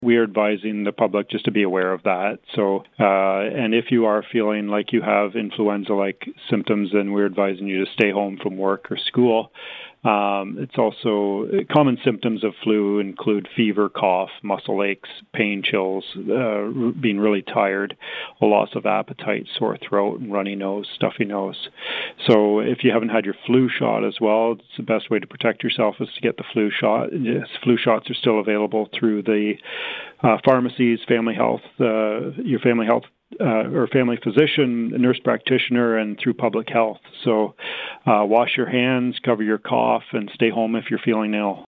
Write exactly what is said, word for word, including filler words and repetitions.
we are advising the public just to be aware of that. So, uh, and if you are feeling like you have influenza-like symptoms, then we're advising you to stay home from work or school. Um, it's also common symptoms of flu include fever, cough, muscle aches, pain, chills, uh, being really tired, a loss of appetite, sore throat, and runny nose, stuffy nose. So if you haven't had your flu shot as well, it's the best way to protect yourself is to get the flu shot. Yes, flu shots are still available through the uh, pharmacies, family health, uh, your family health Uh, or family physician, nurse practitioner, and through public health. So uh, wash your hands, cover your cough, and stay home if you're feeling ill.